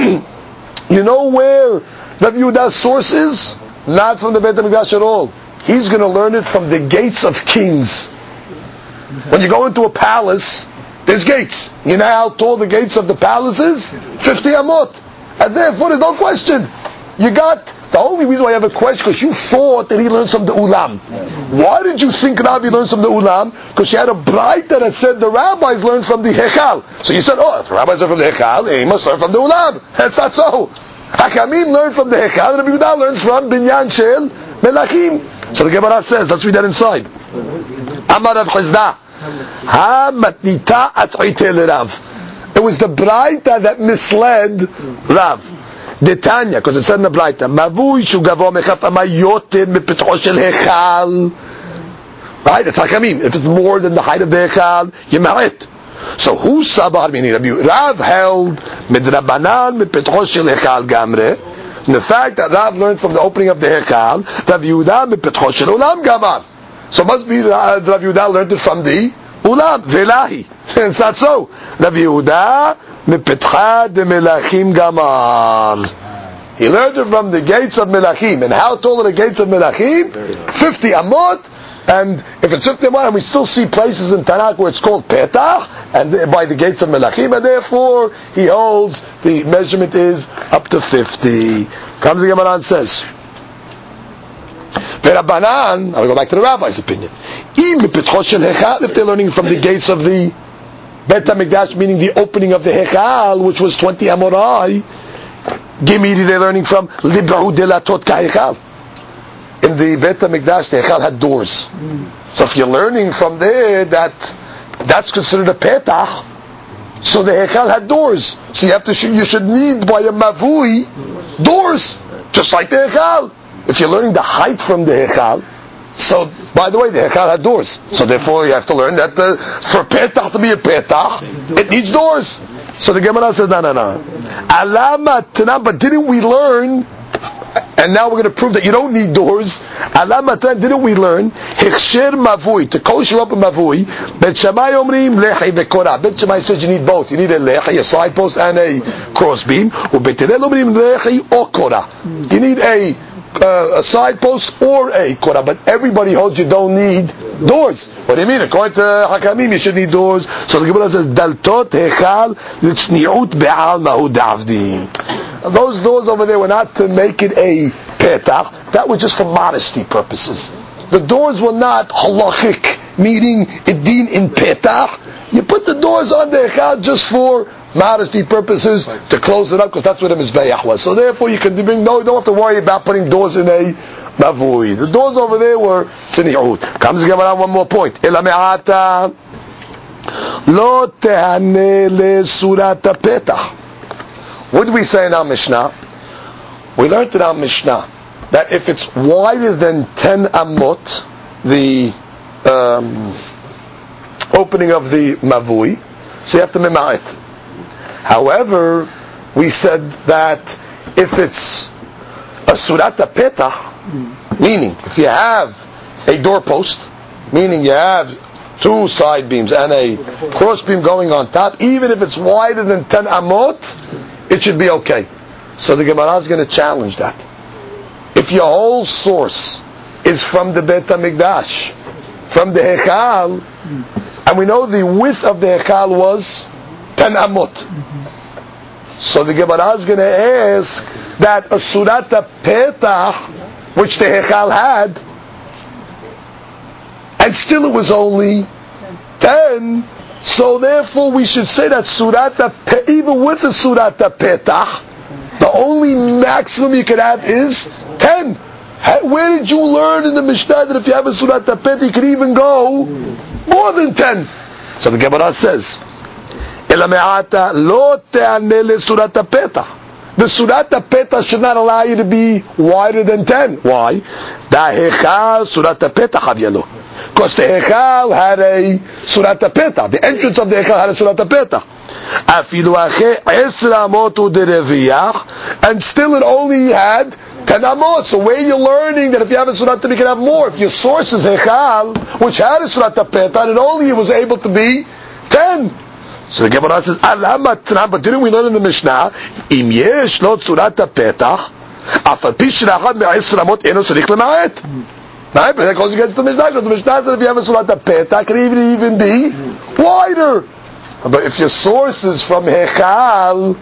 You know where Rabbi Yehuda's source is? Not from the Beit HaMikdash at all. He's going to learn it from the gates of kings. When you go into a palace, there's gates. You know how tall the gates of the palace is? 50 amot. And therefore there's no question. You got, the only reason why you have a question because you thought that he learned from the ulam. Why did you think Rabbi learns from the ulam? Because you had a braita that said the rabbis learned from the hechal. So you said, if the rabbis learn from the hechal, he must learn from the ulam. That's not so. Hakamim learned from the hechal, and Rabbi Yehuda learns from binyan shel melachim. So the Gemara says, let's read that inside. Amar Rav Chizda, ha-matnita at'ite Rav. It was the braita that misled Rav. Detanya, because it said in the Braita, Mavui shu gavo mechaf amayotin mepetcho shel hechal. Right? It's Hakamim. If it's more than the height of the hechal, you merit. So who sabar meaning Rav held midrabanan mepetcho shel hechal gamre. And the fact that Rav learned from the opening of the hechal, Rav Yehuda mepetcho shel ulam gamar. So must be Rav Yehuda learned it from the ulam velahi. It's not so. Rav Yehuda mepetcha de melachim gamar. He learned it from the gates of melachim. And how tall are the gates of melachim? 50 amot. And if it's 50 amot, and we still see places in Tanakh where it's called petach, and by the gates of Melachim, and therefore he holds the measurement is up to 50. Comes the Gemara and says, Rabbanan, I'll go back to the rabbi's opinion. If they're learning from the gates of the Bet HaMikdash, meaning the opening of the Hechal, which was 20 Amorai, Gemiri they're learning from Lib'u Delatot Ka'Hechal. In the Bet HaMikdash, the Hechal had doors. So if you're learning from there that's considered a Petach, so the Hechal had doors. So you should need by a Mavui doors, just like the Hechal. If you're learning the height from the Hechal, so by the way, the Hechal had doors. So therefore you have to learn that for Petach to be a Petach, it needs doors. So the Gemara says, no. Alama, but didn't we learn, and now we're going to prove that you don't need doors. Alama, didn't we learn, Hechsher Mavui, to kosher up a Mavui, Bet Shammai Omrim, Lehi Vekora. Bet Shammai says you need both. You need a Lehi, a side post, and a crossbeam. Bet Hillel Omrim, Lehi or Kora. You need a side post or a Korah, but everybody holds you don't need doors. What do you mean? According to Hakamim, you should need doors. So the Gemara says, Daltot Hechal L'tzniut Be'al Mahud Avdim. Those doors over there were not to make it a Petach, that was just for modesty purposes. The doors were not halachic, meaning Idin in Petach. You put the doors on the Hechal just for modesty purposes, to close it up, because that's what a Mizbeach was. So therefore you don't have to worry about putting doors in a Mavui. The doors over there were Sini'ut. Comes again on one more point. Ela me'ata lo tehane le surat petach. What did we say in our Mishnah? We learned in our Mishnah that if it's wider than 10 amot, the opening of the Mavui, so you have to mema'it. However, we said that if it's a surat petah, meaning if you have a doorpost, meaning you have 2 side beams and a cross beam going on top, even if it's wider than 10 amot, it should be okay. So the Gemara is going to challenge that. If your whole source is from the Bet HaMikdash, from the Hechal, and we know the width of the Hechal was 10 amot. So the Gemara is going to ask that a surat petach, which the Hechal had, and still it was only 10, so therefore we should say that even with a surat petach, the only maximum you could have is 10. Where did you learn in the Mishnah that if you have a surat petach, you could even go more than 10? So the Gemara says, the surat petach should not allow you to be wider than 10. Why? Because the Hechal had a surat petach. The entrance of the Hechal had a surat petach. And still it only had 10 amot. So where you're learning that if you have a surat you can have more. If your source is Hechal, which had a surat petach, and only it was able to be 10. So the Gemara says, but didn't we learn in the Mishnah, Im yesh lo tzurat petach, afal pi shirachad me'is ramot eno tzarich lema'et. Right? But that goes against the Mishnah, because the Mishnah says if you have a tzurat petach, it can even be wider. But if your source is from Hechal,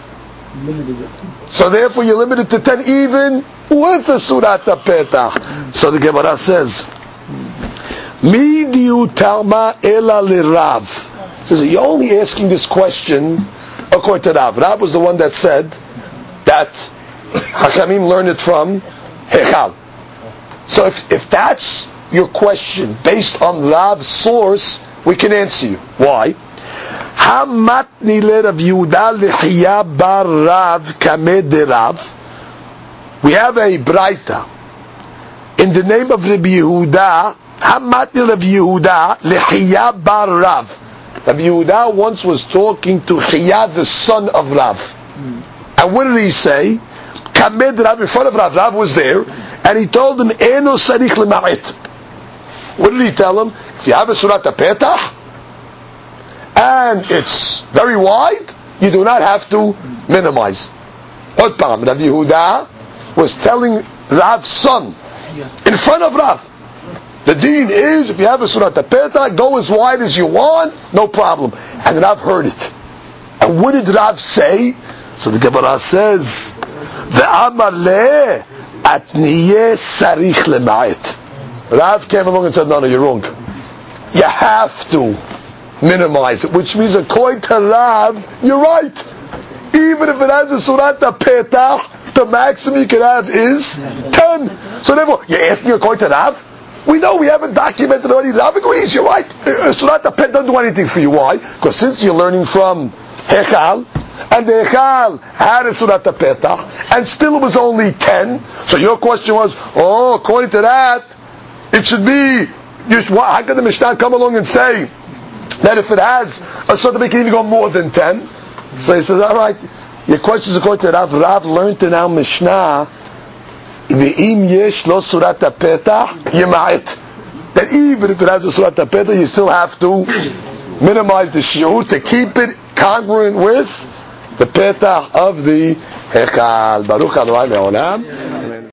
so therefore you're limited to 10 even with a surat petach. So the Gemara says, Mi diu talma ela lirav. Says, you're only asking this question according to Rav. Rav was the one that said that Hakamim learned it from Hechal. So if that's your question based on Rav's source, we can answer you. Why? Hamatni le Rav Yehuda lehiya bar Rav kamed de Rav. We have a Braita in the name of Rabbi Yehuda. Hamatni Rav Yehuda lehiya bar Rav. Rabbi Yehuda once was talking to Chiyah, the son of Rav. And what did he say? Kamed Rav, in front of Rav. Rav was there, and he told him, Eno sarich lema'et. What did he tell him? If you have a surat petach, and it's very wide, you do not have to minimize. Rav Yehuda was telling Rav's son, in front of Rav, the deen is, if you have a surat petach, go as wide as you want, no problem. and Rav heard it. And what did Rav say? So the Gemara says, "Ve'amar le atniye sarich lema'et." Rav came along and said, "No, you're wrong. You have to minimize it," which means according to Rav, you're right. Even if it has a surat petach, the maximum you can have is 10. So therefore, you're asking according to Rav? We know, we haven't documented already. Rav agrees, you're right. Surat petach doesn't do anything for you. Why? Because since you're learning from Hechal, and the Hechal had a surat petach, and still it was only 10, so your question was, according to that, it should be, how can the Mishnah come along and say that if it has a surat it can even go more than 10? So he says, all right, your question is according to Rav. Rav learned in our Mishnah, V'im yesh lo surat petach yema'et, that even if it has a surat petach, you still have to minimize the shiur to keep it congruent with the petach of the Hechal. Baruch Adonai le'olam.